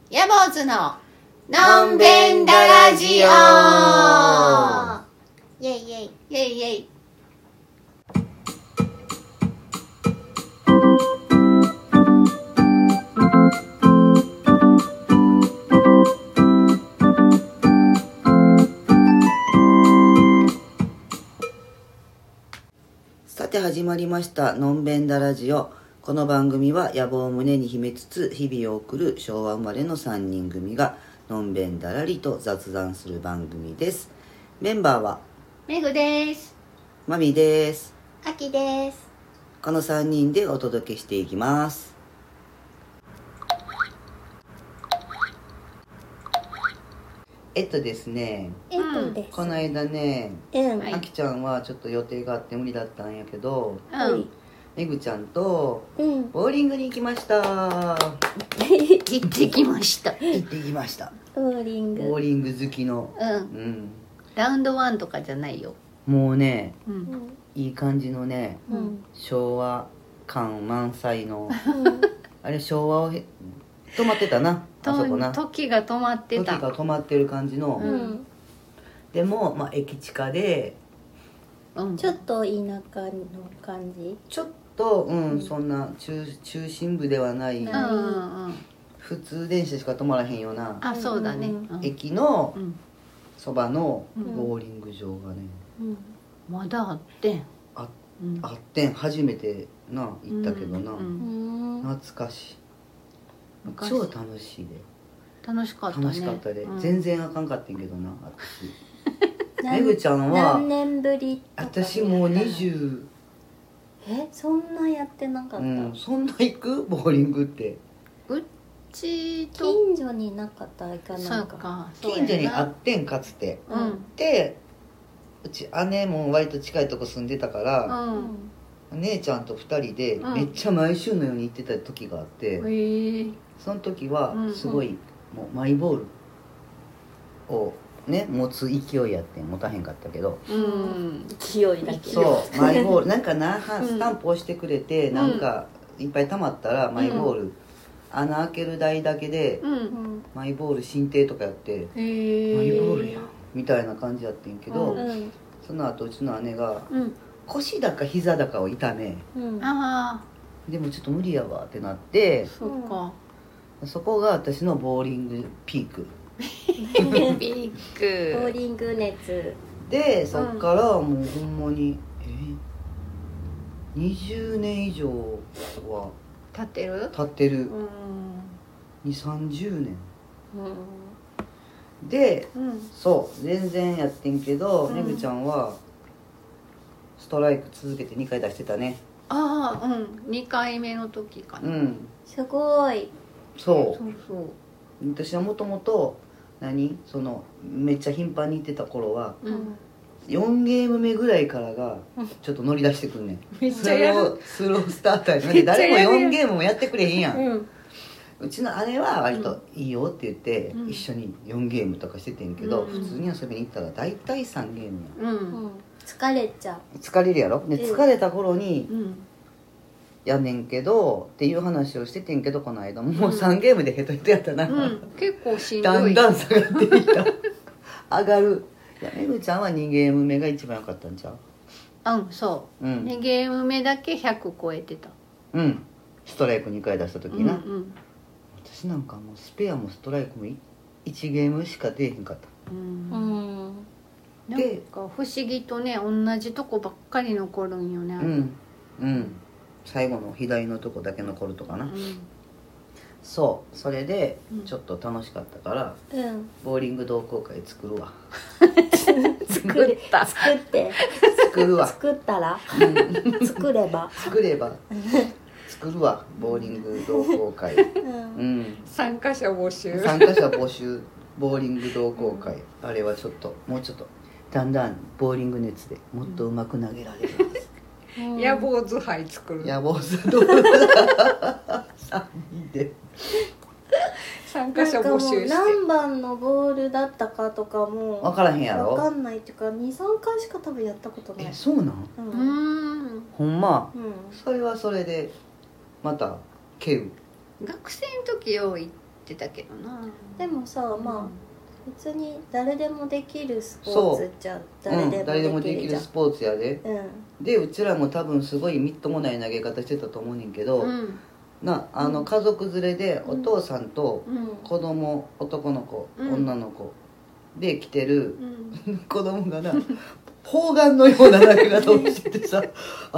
ヤボーズののんべんだラジオ。 イェイイェイ。 イェイイェイ。 さて始まりましたのんべんだラジオ。この番組は野望を胸に秘めつつ日々を送る昭和生まれの3人組がのんべんだらりと雑談する番組です。メンバーはメグです。 マミです。 アキです。 この3人でお届けしていきます。ですね、 です。 この間ね、 はいあきちゃんはちょっと予定があって無理だったんやけど、めぐちゃんとボーリングに行きました。 行ってきました。 行ってきました。 ボーリング。 ボーリング好きの、 ラウンドワンとかじゃないよ。 もうね、 いいい感じのね、昭和感満載の、あれ昭和を止まってたな、あそこな。 時が止まってた。 時が止まってる感じの、でも、まあ、駅地下で、 ちょっと田舎の感じ。 ちょっと、そんな中心部ではない、普通電車しか止まらへんような、 あ、そうだね。 駅のそばのボーリング場がね、 まだあってん。 あってん。初めてな行ったけどな、懐かしい。超楽しいで。 楽しかったね。 楽しかったで、全然あかんかったんけどな、私。めぐちゃんは何年ぶりとか。 私もう20。 そんなやってなかった。 そんな行くボーリングって。 うちと近所になかったら行かないそうか。 か。 近所にあってん、かつて。で、うち姉も割と近いとこ住んでたから、姉ちゃんと2人でめっちゃ毎週のように行ってた時があって、その時はすごい、もうマイボールをね持つ勢いやって持たへんかったけど、 勢いだけ。 そうマイボールなんかスタンプ押してくれて、なんかいっぱい溜まったらマイボール、穴開ける台だけで、マイボール進呈とかやって、マイボールやんみたいな感じやってんけど、その後うちの姉が、腰だか膝だかを痛め、でもちょっと無理やわってなって、そこが私のボーリングピーク。 ビッグ。 ボーリング熱で、そっからもうほんまに20年以上は立ってる 2、30年で、そう全然やってんけど、めぐちゃんはストライク続けて2回出してたね。 2回目の時かな。 すごい。 そう私はもともとそのめっちゃ頻繁に行ってた頃は、4ゲーム目ぐらいからがちょっと乗り出してくんねん。 めっちゃやる。 スロースターターで誰も4ゲームもやってくれへんやん。うちの姉は割といいよって言って、一緒に4ゲームとかしててんけど、普通に遊びに行ったら大体3ゲームやん。 疲れちゃう。 疲れるやろ。で疲れた頃にやんねんけどっていう話をしててんけど、この間もう3ゲームでヘトヘトやったな、 結構しんどい。 だんだん下がっていった上がる。いやめぐちゃんは2ゲーム目が一番良かったんちゃう？ そう、2ゲーム目だけ100超えてた。 ストライク2回出した時な、私なんかもうスペアもストライクも1ゲームしか出えへんかった。 なんか不思議とね、同じとこばっかり残るんよね。 最後の左のとこだけ残るとかな。それでちょっと楽しかったから、ボーリング同好会作るわ。 作るわ。 作ったら作れば作るわ、ボーリング同好会。 参加者募集ボーリング同好会。あれはちょっともうちょっとだんだんボーリング熱でもっとうまく投げられるんです。 野望図杯作る。 野望図3人で参加者募集して。 何番のボールだったかとかも分からへんやろ。 分かんないっていうか 2,3 回しか多分やったことない。 そうなん？ほんま、それはそれでまた蹴る。 学生の時よう行っってたけどな。 でもさ、まあ別に誰でもできるスポーツじゃ誰でもできるスポーツやで、でうちらも多分すごいみっともない投げ方してたと思うねんけど、家族連れでお父さんと子供、男の子、女の子で来てる、子供がな砲丸のような投げ方をしててさ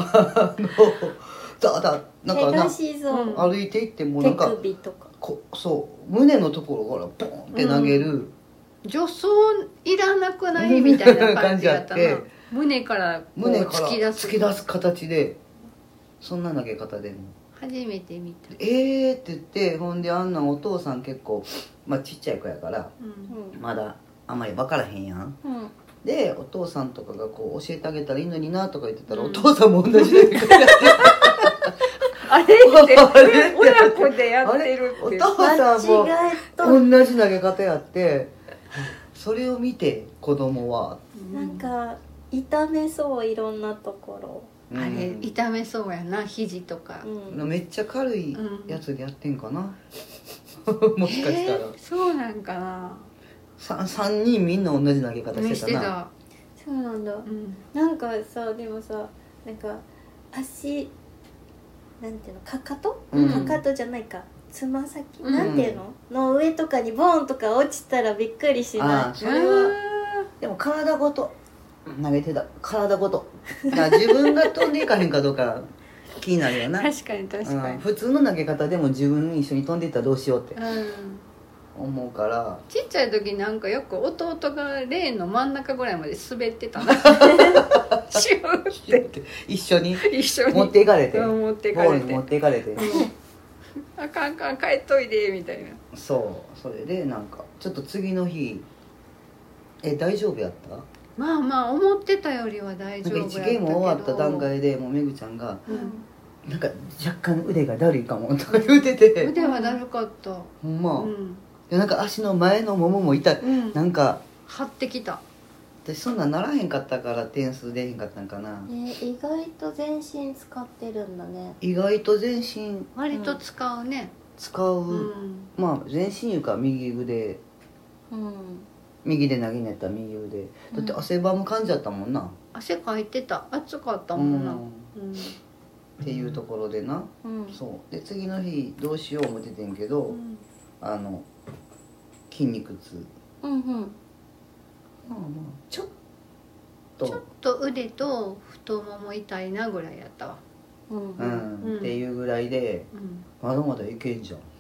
なんかな歩いていってもなんかそう胸のところからポンって投げる、 助走いらなくないみたいな感じだったな。胸から突き出す形で、そんな投げ方でも初めて見た。 って言って、ほんであんなんお父さん結構、ちっちゃい子やから、まだあんまり分からへんやん、でお父さんとかがこう教えてあげたらいいのになとか言ってたら、お父さんも同じ投げ方やってあれって親子でやってるって、 お父さんも同じ投げ方やって、それを見て子供はなんか痛めそう、いろんなところ。 あれ痛めそうやな、肘とか、 めっちゃ軽いやつでやってんかな、もしかしたら、 そうなんかな。 3人みんな同じ投げ方してたな。 そうなんだ、なんかさ、でもさ、なんか足なんていうの、かかとじゃないか、つま先、なんていうのの上とかにボーンとか落ちたらびっくりしない？ それはでも体ごと投げてた、体ごと自分が飛んでいかへんかどうか気になるよな。 確かに確かに、 普通の投げ方でも自分一緒に飛んでいったらどうしようって思うから、 ちっちゃい時なんかよく弟がレーンの真ん中ぐらいまで滑ってたなシューって一緒に持っていかれて、 持っていかれて、あかん帰っといでみたいな。それでなんかちょっと次の日大丈夫やった？ まあ思ってたよりは大丈夫やったけど、 1ゲーム終わった段階でもうめぐちゃんが、なんか若干腕がだるいかもとか言うてて、 腕はだるかった。 ほんま、なんか足の前のももも痛い、なんか張ってきた。 私そんなんならへんかったから点数出へんかったんかな。 意外と全身使ってるんだね。 意外と全身割と使うね、 使う、全身いうか右腕、右で投げねったら右腕だって汗ばむ感じだったもんな。 汗かいてた、暑かったもんな、 っていうところでな、そうで次の日どうしよう思っててんけど、筋肉痛、ちょっと腕と太もも痛いなぐらいやったわ、 っていうぐらいで、まだまだいけんじゃん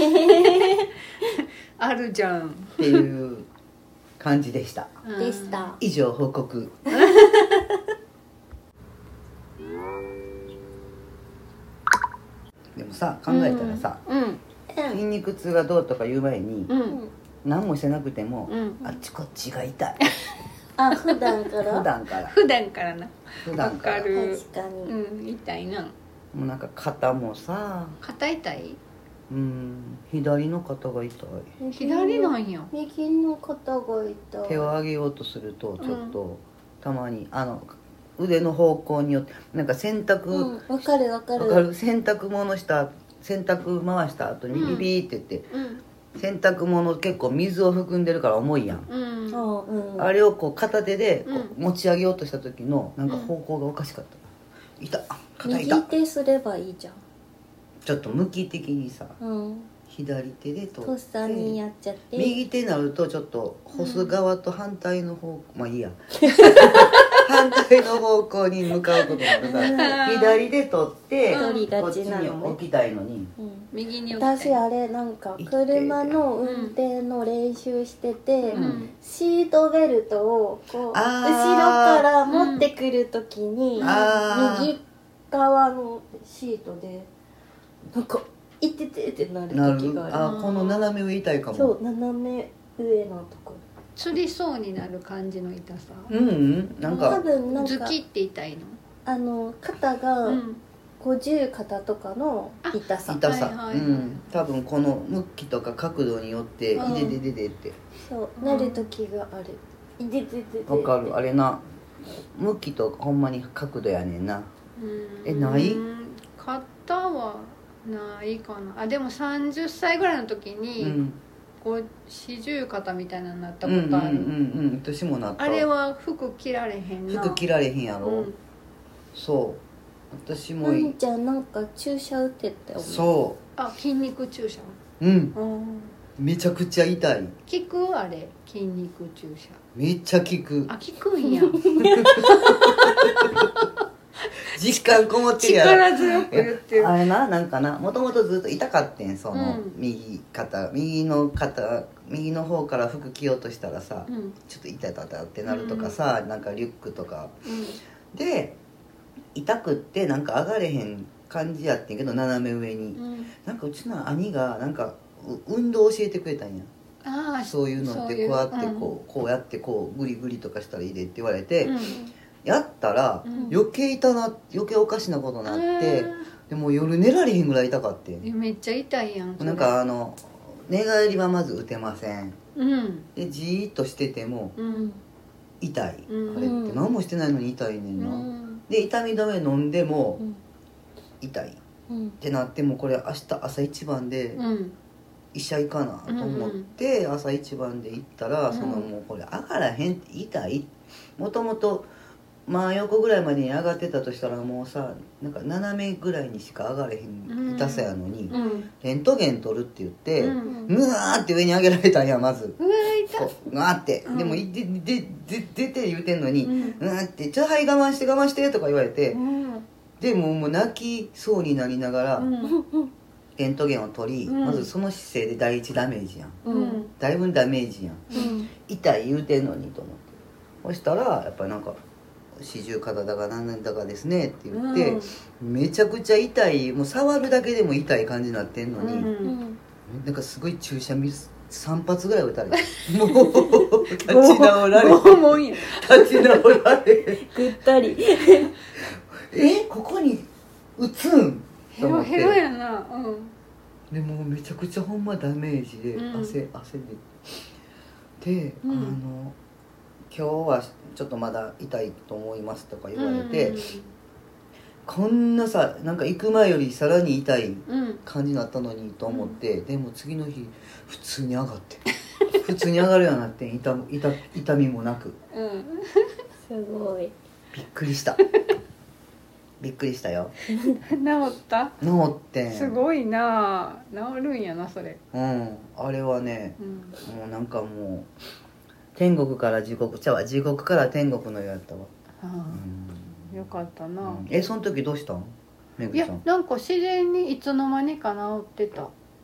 あるじゃんっていう感じでした。以上報告でもさ、考えたらさ、筋肉痛がどうとか言う前に、何もしてなくても、あっちこっちが痛い普段からな。分かる。 確かに、 痛いな。 もうなんか肩もさ、 肩痛い？ 左の肩が痛い。 左なんや。 右の肩が痛い。 手を上げようとするとちょっと、たまに腕の方向によってなんか洗濯、 わかる洗濯回した後にビビビって言って、洗濯物結構水を含んでるから重いやん、あれをこう片手でこう持ち上げようとした時のなんか方向がおかしかった、肩痛。 右手すればいいじゃん。 ちょっと向き的にさ、左手でとっさにやっちゃって、 右手になるとちょっと干す側と反対の方、まあいいや反対の方向に向かうことになるから左で取ってこっちに置きたいのに、 右に置きたい。 私あれなんか車の運転の練習してて、シートベルトをこう後ろから持ってくるときに、右側のシートでなんかいててってなる時がある。 この斜め上痛いかも。 そう斜め上のところつりそうになる感じの痛さ。 なんか多分なんかズキって痛いの。 肩が50肩とかの痛さ。 多分この向きとか角度によっていででででってそうなる時がある。いでででで。 わかる。あれな、向きとほんまに角度やねんな。ない？ 肩はないかな。あ、でも30歳ぐらいの時に、こう四十肩みたいなのになったことある。 私もなった。 あれは服着られへんな。 服着られへんやろ、そう私もじゃあなんか注射打ってたよね。 そう筋肉注射。 めちゃくちゃ痛い。 効くあれ筋肉注射。 めっちゃ効く。 効くんや。 実感こもってるやろ。 力強く言ってる。 あれなんかな、もともとずっと痛かってん、その、右の方から服着ようとしたらさ、ちょっと痛たたってなるとかさ、なんかリュックとか、で痛くってなんか上がれへん感じやってんけど、斜め上に、なんかうちの兄がなんか運動教えてくれたんや。そういうのってこうやってこうやってこうグリグリとかしたらいいでって言われて、やったら余計おかしなことになって、でも夜寝られへんぐらい痛かって。 めっちゃ痛いやん。 なんか寝返りはまず打てません、でじーっとしてても痛い、あれって何もしてないのに痛いねんな、で痛み止め飲んでも痛い、ってなってもこれ明日朝一番で医者行かなと思って、朝一番で行ったら、そのもうこれ上がらへんって痛い、もともと真横ぐらいまでに上がってたとしたらもうさ、なんか斜めぐらいにしか上がれへん痛さやのに、レントゲン取るって言って、うわーって上に上げられたんや。まずうわーって、でも出て言うてんのに、うわーって「ちょはい我慢して」とか言われて、でもう泣きそうになりながらレントゲンを取り、まずその姿勢で第一ダメージやん、だいぶダメージやん、痛い言うてんのにと思って、そしたらやっぱりなんか四十肩だか何だかですねって言って、めちゃくちゃ痛い、もう触るだけでも痛い感じになってんのに、なんかすごい注射3発ぐらい打たれて、もう立ち直られぐったりここに打つんヘロヘロやな。 でもうめちゃくちゃほんまダメージで、汗で、今日はちょっとまだ痛いと思いますとか言われて、こんなさ、なんか行く前よりさらに痛い感じになったのにと思って、でも次の日普通に上がって普通に上がるようになって、痛みもなく、 すごいびっくりしたよ。 治った？ 治ってん。 すごいな。治るんやなそれ。 あれはね、もうなんかもう天国から地獄から天国のようやったわ。 よかったな。 その時どうしたん？めぐいちゃん。 やなんか自然にいつの間にか治ってた。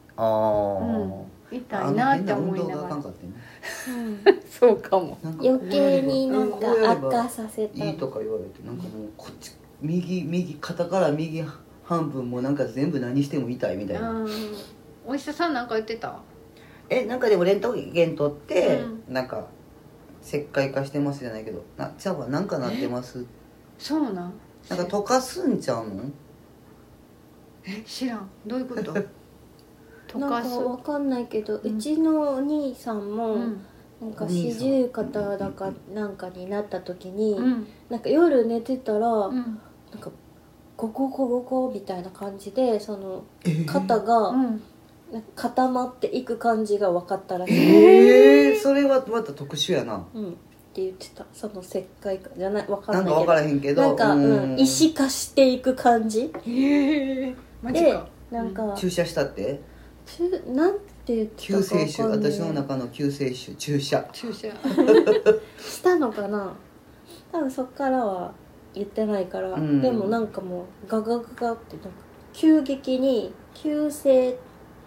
痛いなって思いながら。そうかも。 余計になんか悪化させた。 いいとか言われて、なんかもうこっち右肩から右半分もなんか全部何しても痛いみたいな。 お医者さんなんか言ってた？ なんかでもレントゲン取って、なんか石灰化してますじゃないけど、ちゃうわ、なんかなってます。 そうなん？ なんか溶かすんちゃうの？ 知らん。どういうこと？ なんかわかんないけど、うちのお兄さんもなんか四十肩だかなんかになった時に、なんか夜寝てたら、なんかゴコゴコゴコみたいな感じで、その肩が固まっていく感じが分かったらしい。 それはまた特殊やな。 って言ってた。その石灰化じゃない、分かんないけど、 なんか分からへんけど、 なんか石化していく感じ。 マジか。 なんか注射したって？ なんて言ってたか分かんない。 救世主、私の中の救世主、注射したのかな。多分そっからは言ってないから、でもなんかもうガガガガってなんか急激に急性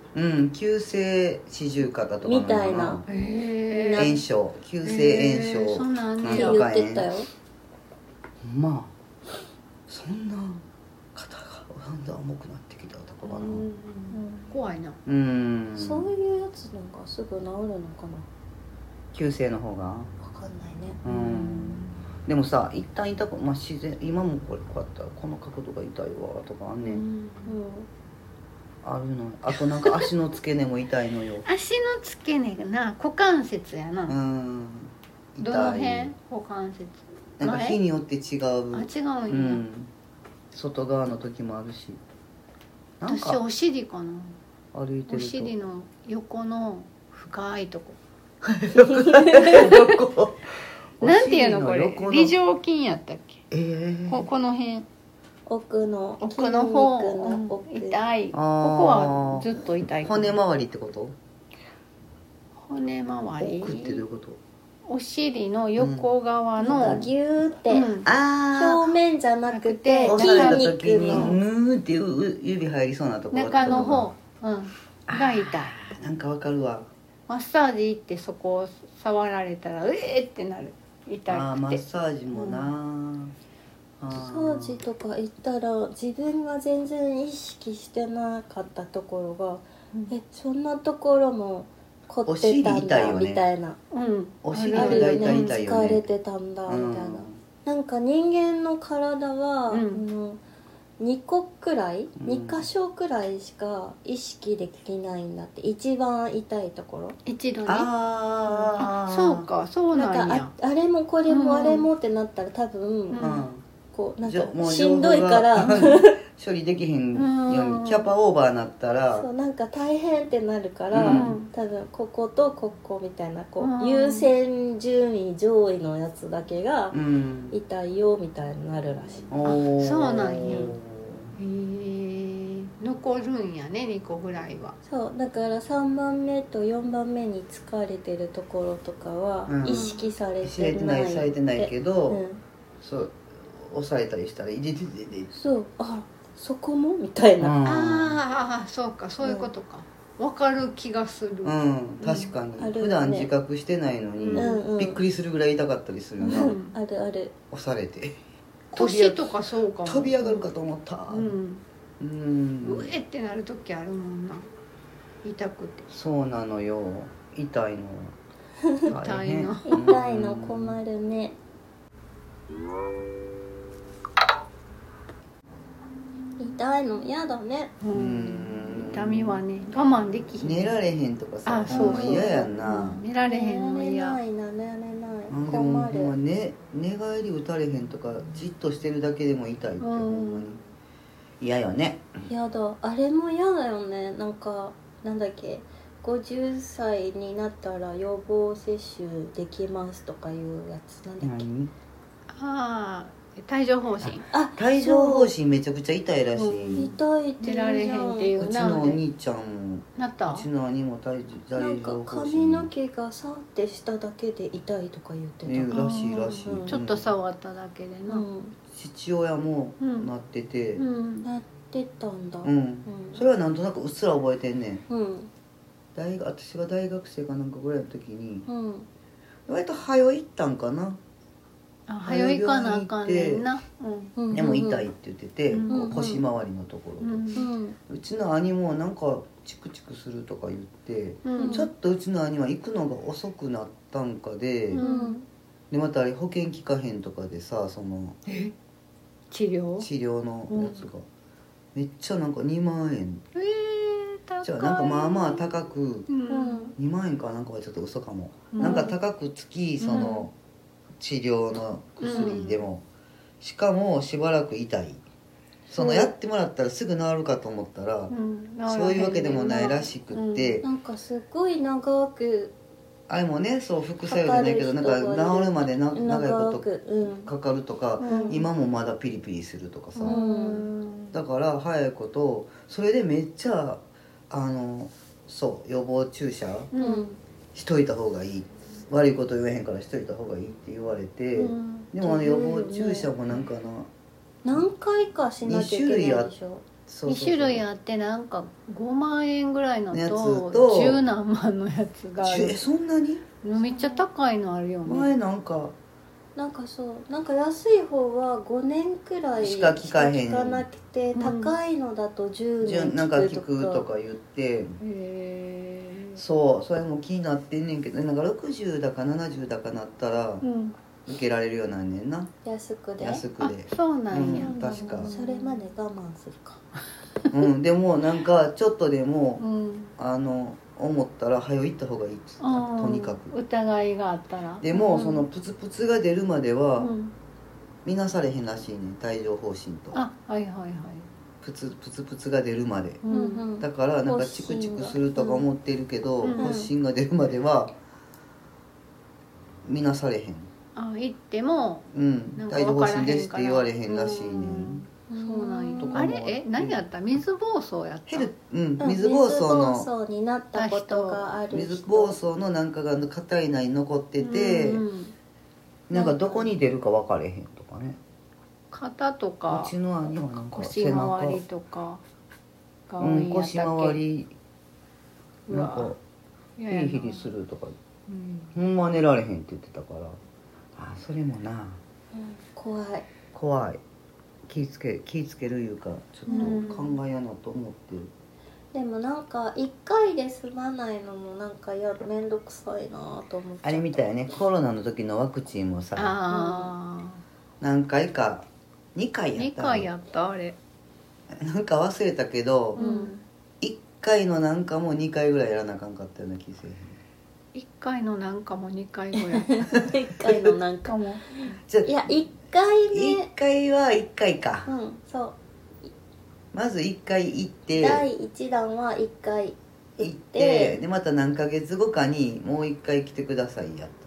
四十肩とかみたいな炎症、急性炎症なんとか言ってたよ。 まあそんな肩がなんで重くなってきたとかかな。 怖いな。 そういうやつなんかすぐ治るのかな。 急性の方が分かんないね。 でもさ、一旦痛く、自然、今もこうやったらこの角度が痛いわとかあんねん。あるの。あとなんか足の付け根も痛いのよ。 足の付け根がな、股関節やな。どの辺？股関節。 なんか日によって違う。 違うんや。 外側の時もあるし。 私お尻かな。 歩いてるとお尻の横の深いとこなんていうのこれ、梨状筋やったっけ、この辺奥の方、痛い。ここはずっと痛い。 骨周りってこと？ 骨周り。 奥ってどういうこと？ お尻の横側のギューって、表面じゃなくて筋肉のヌーって指入りそうなところ、 中の方、が痛い。 なんかわかるわ。 マッサージ行ってそこを触られたらってなる。痛くて。 マッサージもな、 マッサージとか行ったら自分が全然意識してなかったところが、そんなところも凝ってたんだみたいな、 お尻が大体痛いよね。 疲れてたんだみたいな、なんか人間の体は、2個くらい、2箇所くらいしか意識できないんだって、一番痛いところ一度ね。そうか、そうなんや。 なんかあれもこれもあれもってなったら多分、こうなんかしんどいから処理できへんようにキャパオーバーになったら、 そうなんか大変ってなるから、多分こことここみたいなこう、優先順位上位のやつだけが痛いよみたいになるらしい。 そうなんや。残るんやね、2個ぐらいは。 そうだから3番目と4番目に疲れてるところとかは意識されてない、 されてないけど、そう押されたりしたらそうそこもみたいな、そうか、そういうことか。わかる気がする。 確かに、普段自覚してないのに、びっくりするぐらい痛かったりするよな。 あるある。 押されて腰とかそうかも。 飛び上がるかと思った。 うえってなる時あるもんな、痛くて。 そうなのよ、痛いの痛いの困るね。痛いの嫌だね。 痛みはね、我慢できひん。 寝られへんとかさ、嫌やんな。 寝られへんの嫌。 寝られない困る。寝返り打たれへんとかじっとしてるだけでも痛いってほんまに嫌よね。 嫌だ。あれも嫌だよね。なんかなんだっけ、50歳になったら予防接種できますとかいうやつ、なんだっけ。 帯状疱疹。 帯状疱疹めちゃくちゃ痛いらしい。 痛いって出られへんっていうな。 うちのお兄ちゃんもなった。 うちの兄も帯状疱疹。 なんか髪の毛がさってしただけで痛いとか言ってた。 らしいらしい。 ちょっと触っただけでな。 父親もなってて。 なってたんだ。 それはなんとなくうっすら覚えてんねん。私が大学生かなんかぐらいの時に、割と早いったんかな。 早いかなあかんねんな。 でも痛いって言ってて、腰回りのところで、うちの兄もなんかチクチクするとか言って、ちょっとうちの兄は行くのが遅くなったんかで、でまたあれ保険効かへんとかでさ、その治療のやつがめっちゃなんか2万円、じゃあなんかまあまあ高く、2万円かなんかはちょっと嘘かも、なんか高くつき、その治療の薬でも、しかもしばらく痛い、そのやってもらったらすぐ治るかと思ったら、そういうわけでもないらしくって、 なんかすごい長くあれもね、そう副作用じゃないけど、なんか治るまで長いことかかるとか、今もまだピリピリするとかさ、だから早いこと、それでめっちゃそう予防注射しといた方がいい、悪いこと言えへんからしといた方がいいって言われて、でも予防注射もなんか何回かしなきゃいけないでしょ。 2種類あって、なんか5万円ぐらいのと10何万のやつがある。 そんなにめっちゃ高いのあるよね。 前なんかそうなんか安い方は5年くらいしか効かなくて、高いのだと10年なんか効くとか言って、そうそれも気になってんねんけど、なんか60だか70だかなったら受けられるようになんねんな、 安くで。 そうなんや、 確かそれまで我慢するか。 でもなんかちょっとでも思ったら早い行った方がいいっつった、とにかく疑いがあったら。 でもそのプツプツが出るまでは見なされへんらしいねん、帯状疱疹と。 はいはいはい。 プツプツが出るまで、だからなんかチクチクするとか思ってるけど、発疹が出るまでは見なされへん。 行っても帯状疱疹ですって言われへんらしいねん。 そうなんや。あれ何やった？水疱瘡やった？ 水疱瘡になったことがある人。 水疱瘡のなんかが体内に残ってて、なんかどこに出るか分かれへんとかね。 肩とかうちの兄はなんか腰回りとかが多いんやったっけ？ 腰回りなんかヒリヒリするとか、ほんま寝られへんって言ってたから、それもな、怖い。気ぃつけるいうかちょっと考えやなと思ってる。 でもなんか1回で済まないのもなんかめんどくさいなと思って。 あれみたいね、コロナの時のワクチンもさ、何回か2回やったあれなんか忘れたけど、1回のなんかも2回ぐらいやらなあかんかったような気せえへん。 1回のなんかも2回ぐらい 1回のなんかもいや1回は1回か。 そうまず1回行って第1弾は1回行ってでまた何ヶ月後かにもう1回来てくださいやった。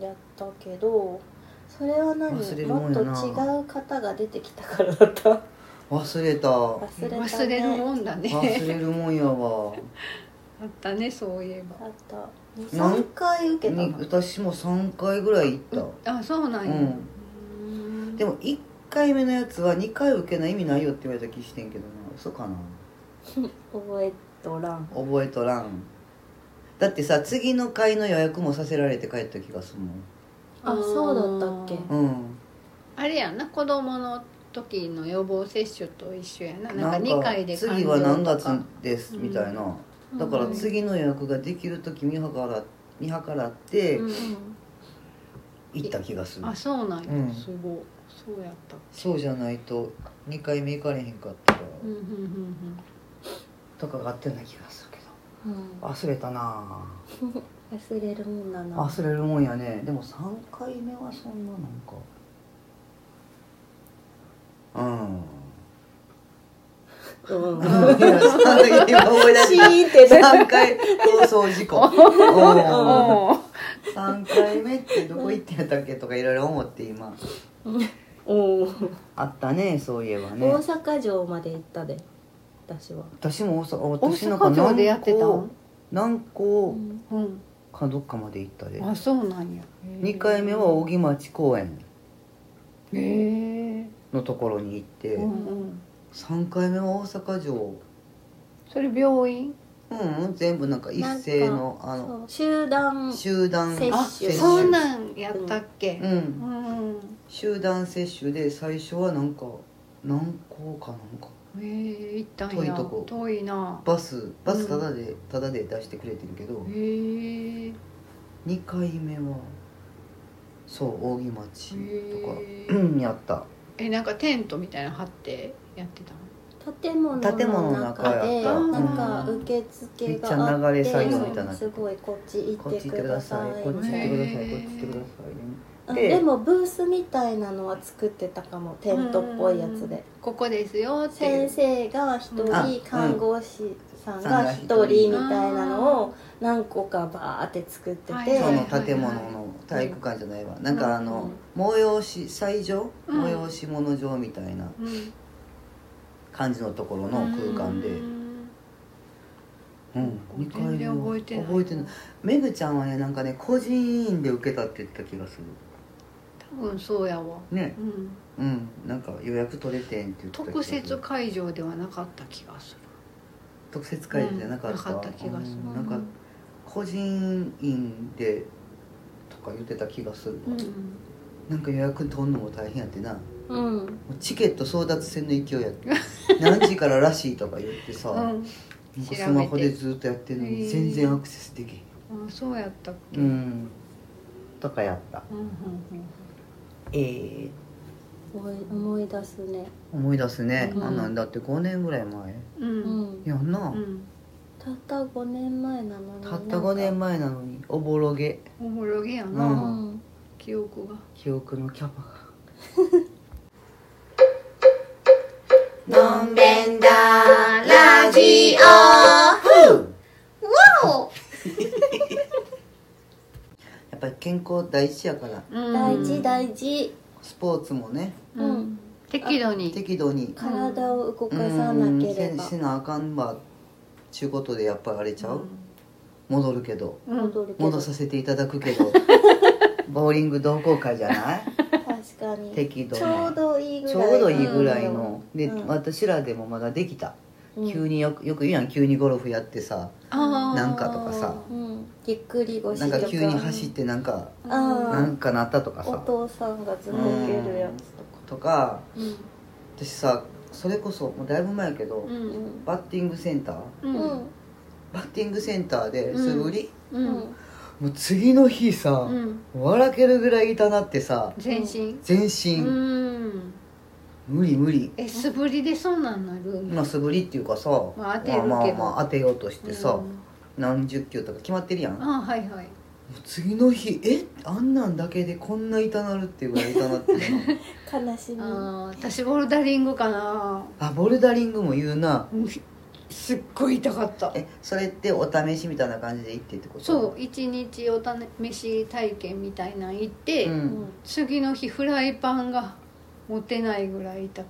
やったけどそれはもっと違う方が出てきたからだった。 忘れるもんだね。 忘れるもんやわあったね、そういえば。 あった。3回受けたの。 私も3回ぐらい行った。 そうなんや。 でも1回目のやつは2回受けない意味ないよって言われた気してんけどな。嘘かな覚えとらん。 だってさ、次の回の予約もさせられて帰った気がするもん。 そうだったっけ。 あれやな、子供の時の予防接種と一緒やな。なんか2回で完了とか、次は何月ですみたいな。だから次の予約ができる時見計らって行った気がする。 そうなんや。すごい。そうやった。 そうじゃないと2回目行かれへんかったらとかがあったような気がするけど、忘れたな。 忘れるもんだな。 忘れるもんやね。でも3回目はそんななんか今思い出した3回放送事故3回目ってどこ行ってやったっけとかいろいろ思って今あったね、そういえばね。 大阪城まで行ったで私も大阪城でやってたん？ 南港かどっかまで行ったで。 そうなんや。 2回目は扇町公園のところに行って、3回目は大阪城。 それ病院？ 全部なんか一斉の集団接種。 そうなんやったっけ。 集団接種で最初はなんか何校かなんか行ったんや。 遠いとこ。 遠いな。 バスタダで出してくれてるけど、2回目はそう扇町とかやった。 なんかテントみたいなの張ってやってたの？ 建物の中でなんか受付があって、めっちゃ流れ作業みたいな、すごいこっち行ってください、 こっち行ってください、こっち行ってください。 でもブースみたいなのは作ってたかも、テントっぽいやつで。 ここですよって。 先生が1人、看護師さんが1人みたいなのを何個かバーって作ってて、 その建物の体育館じゃないわ、なんか催し祭場、催し物場みたいな感じのところの空間で、2回目は覚えてない。めぐちゃんはね、なんかね個人で受けたって言った気がする。 多分そうやわね。なんか予約取れてんって言ってた。 特設会場ではなかった気がする。 特設会場じゃなかった気がする。 なんか個人院でとか言ってた気がする。なんか予約取るのも大変やってな。チケット争奪戦の勢いやって、何時かららしいとか言ってさ、スマホでずっとやってるのに全然アクセスできへん。 そうやったっけ。 とかやった。 思い出すね。 あんなんだって5年ぐらい前やんな。 たった5年前なのに。 たった5年前なのにおぼろげやな。記憶のキャパがのんべんだラジオわおやっぱり健康大事やから、 大事大事。 スポーツもね、 適度に体を動かさなければしなあかんわちゅうことでやっぱりあれちゃう、戻るけど戻させていただくけどボーリング同好会じゃない確かに適度にちょうどいいぐらいの、で、私らでもまだできた、急によく言うやん、急にゴルフやってさなんかとかさ、 ぎっくり腰とかなんか急に走ってなんかなったとかさ、 お父さんがずっと受けるやつとか、私さそれこそもうだいぶ前やけど、バッティングセンターで素振り、もう次の日さ、笑けるぐらい痛なってさ、 全身無理素振りでそんなんなる？ 素振りっていうかさ、 当てるけど当てようとしてさ、何十球とか決まってるやん。 はいはい。 もう次の日あんなんだけでこんな痛なるっていうぐらい痛なって悲しみ。 私ボルダリングかな。 ボルダリングも言うな。 すっごい痛かった。 それってお試しみたいな感じで行ってってこと？ そう、1日お試し体験みたいなの行って、次の日フライパンが持てないぐらい痛かった。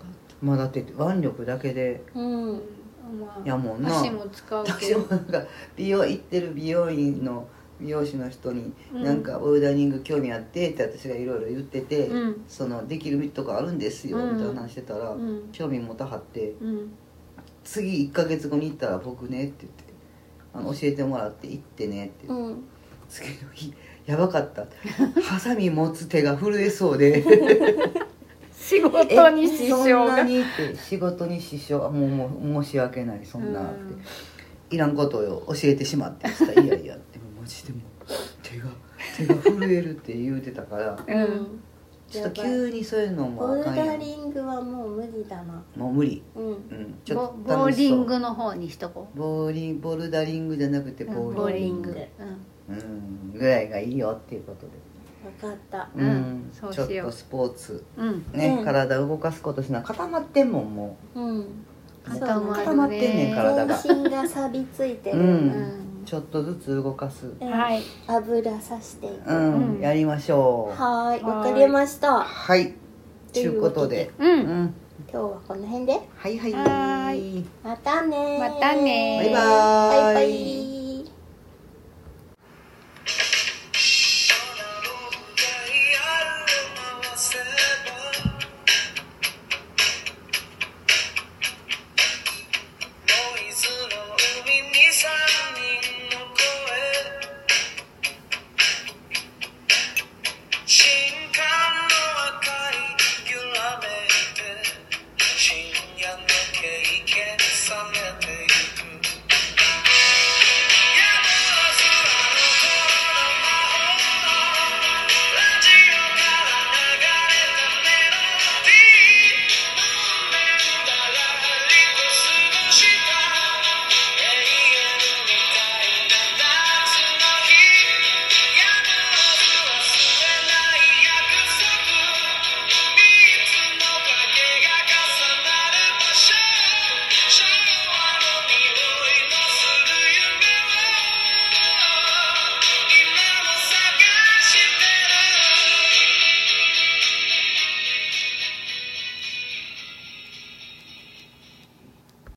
だって腕力だけでやもんな。 足も使うけど。 私もなんか行ってる美容院の美容師の人に、なんかボルダリング興味あってって私がいろいろ言ってて、そのできるとこあるんですよみたいな話してたら、興味持たはって、次1ヶ月後に行ったら僕ねって言って教えてもらって行ってねって言って、次の日やばかった、ハサミ持つ手が震えそうで仕事に支障が。 そんなにって仕事に支障、もう申し訳ない、そんなって、いらんことを教えてしまってさ、いやいやってマジでも手が震えるって言うてたから、ちょっと急にそういうのもボルダリングはもう無理だな。 もう無理。 ちょっとボーリングの方にしとこう。 ボルダリングじゃなくてボーリングぐらいがいいよっていうことで。 分かった。 ちょっとスポーツね、体動かすことしな固まってんもんもう。固まってんねん体が。 全身が錆びついてる。 ちょっとずつ動かす。 油さしていく。 やりましょう。 はい、わかりました。 はい。ということで、 今日はこの辺で。 はい。 またね。 またね。 バイバイ。